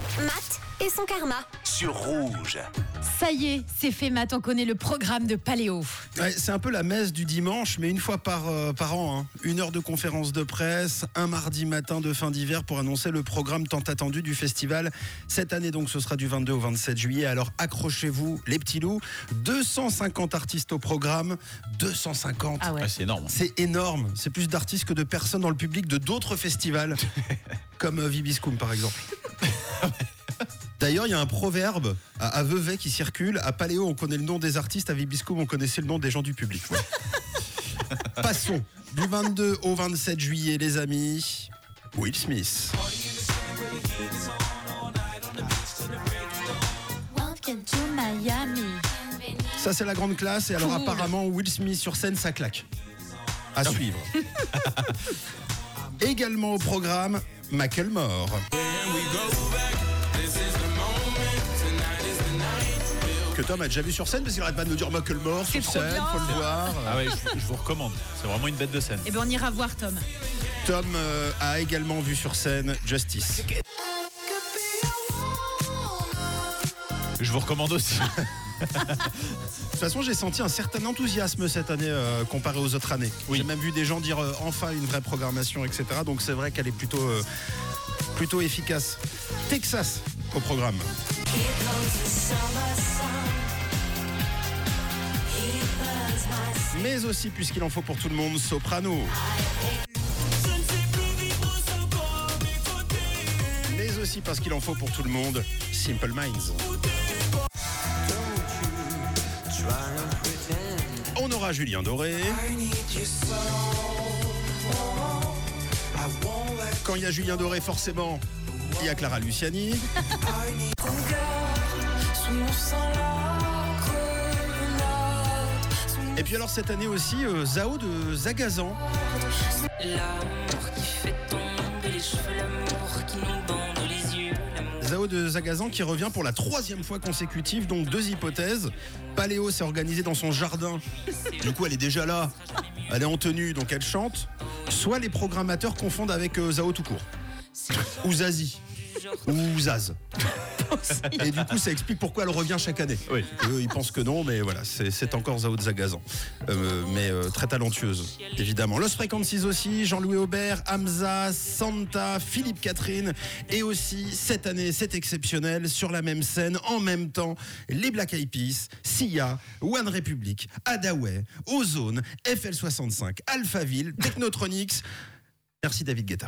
Matt et son karma. Sur Rouge. Ça y est, c'est fait, Matt, on connaît le programme de Paléo. Ouais, c'est un peu la messe du dimanche, mais une fois par an. Hein. 1 heure de conférence de presse, un mardi matin de fin d'hiver pour annoncer le programme tant attendu du festival. Cette année, donc, ce sera du 22 au 27 juillet. Alors, accrochez-vous, les petits loups. 250 artistes au programme. 250. Ah ouais. C'est énorme. C'est énorme. C'est plus d'artistes que de personnes dans le public de d'autres festivals, comme Vibiscum, par exemple. D'ailleurs, il y a un proverbe à Vevey qui circule. À Paléo, on connaît le nom des artistes. À Vibiscum, on connaissait le nom des gens du public. Ouais. Passons du 22 au 27 juillet, les amis. Will Smith. Welcome to Miami. Ça, c'est la grande classe. Et alors, apparemment, Will Smith sur scène, ça claque. À suivre. Également au programme, Macklemore. Que Tom a déjà vu sur scène, parce qu'il arrête pas de nous dire Macklemore sur trop scène, bien. faut le voir. Ah ouais, je vous recommande. C'est vraiment une bête de scène. Eh bien, on ira voir Tom. Tom a également vu sur scène Justice. Je vous recommande aussi. De toute façon, j'ai senti un certain enthousiasme cette année comparé aux autres années. Oui. J'ai même vu des gens dire enfin une vraie programmation, etc. Donc c'est vrai qu'elle est plutôt efficace. Texas au programme. Mais aussi, puisqu'il en faut pour tout le monde, Soprano. Mais aussi parce qu'il en faut pour tout le monde, Simple Minds. On aura Julien Doré. Quand il y a Julien Doré, forcément, il y a Clara Luciani. Et puis alors cette année aussi, Zao de Zagazan. L'amour qui fait tomber les cheveux, l'amour qui nous bande les yeux, l'amour. Zao de Zagazan qui revient pour la 3e fois consécutive, donc 2 hypothèses. Paléo s'est organisé dans son jardin, du coup elle est déjà là, elle est en tenue, donc elle chante. Soit les programmateurs confondent avec Zao tout court, ou Zazie, ou Zaz. Et du coup ça explique pourquoi elle revient chaque année. Oui. Ils pensent que non, mais voilà, c'est encore Zao de Zagazan, mais très talentueuse évidemment. Los Frequencies aussi, Jean-Louis Aubert, Hamza, Santa, Philippe Catherine, et aussi cette année c'est exceptionnel, sur la même scène en même temps, les Black Eyed Peas, Sia, One Republic, Hadaway, Ozone, FL65, Alphaville, Technotronics. Merci David Guetta.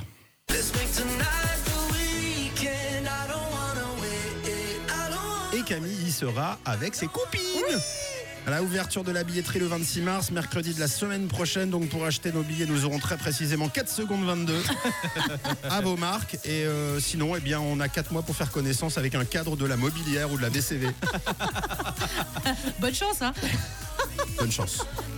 Et Camille y sera avec ses copines. À la ouverture de la billetterie le 26 mars, mercredi de la semaine prochaine. Donc pour acheter nos billets, nous aurons très précisément 4 secondes 22 à vos marques. Et sinon, eh bien, on a 4 mois pour faire connaissance avec un cadre de la Mobilière ou de la BCV. Bonne chance, hein. Bonne chance.